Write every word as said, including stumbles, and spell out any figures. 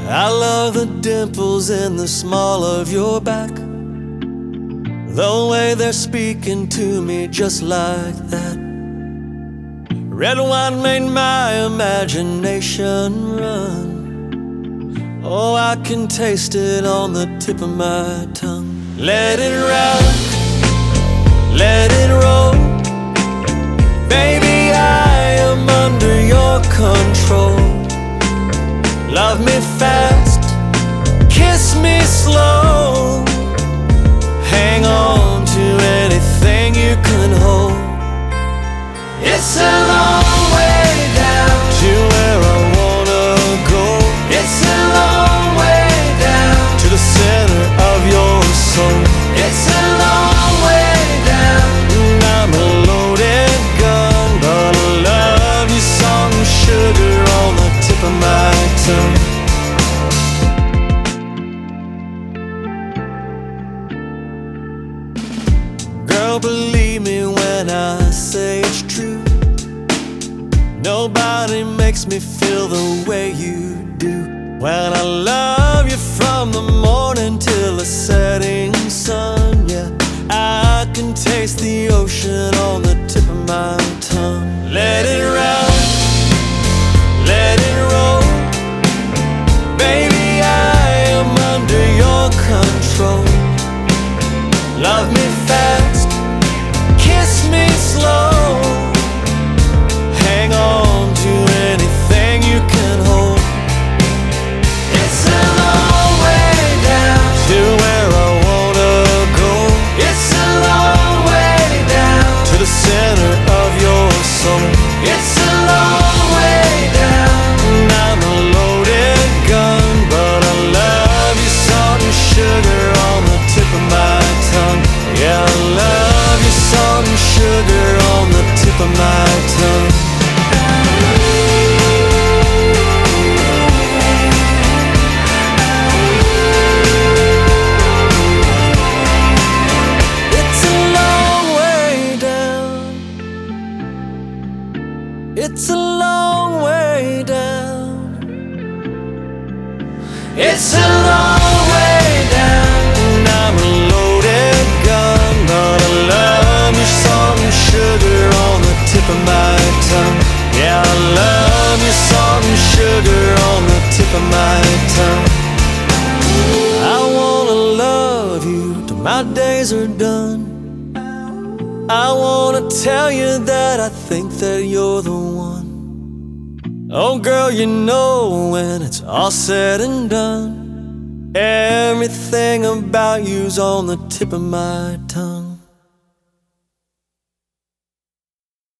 I love the dimples in the small of your back, the way they're speaking to me just like that. Red wine made my imagination run. Oh, I can taste it on the tip of my tongue. Let it rock, let it roll. Baby, I am under your control. Love me fast, kiss me slow. Hang on to anything you can hold. It's a long way down to where I wanna go. It's a long way down to the center of your soul. It's a long way down, and I'm a loaded gun, but I love you salt and sugar on the tip of my tongue. Girl, believe me when I say it's true. Nobody makes me feel the way you do. When I love you from the morning till the setting sun, yeah, I can taste the ocean on the tip of my tongue. Let it rock, let it roll. Baby, I am under your control. Love me fast, kiss me slow. Hang on to anything you can hold. It's a long way down to where I wanna go. It's a long way down to the center of your soul. It's a long way down, and I'm a loaded gun, but I love you salt and sugar on the tip of my tongue. Yeah, I love you salt and sugar on the tip of my tongue. It's a long way down. It's a long way down. It's a long way down, and I'm a loaded gun, but I love you salt and sugar on the tip of my tongue. Yeah, I love you salt and sugar on the tip of my tongue. I wanna love you till my days are done. I wanna tell you that I think that you're the one. Oh girl, you know when it's all said and done, everything about you's on the tip of my tongue.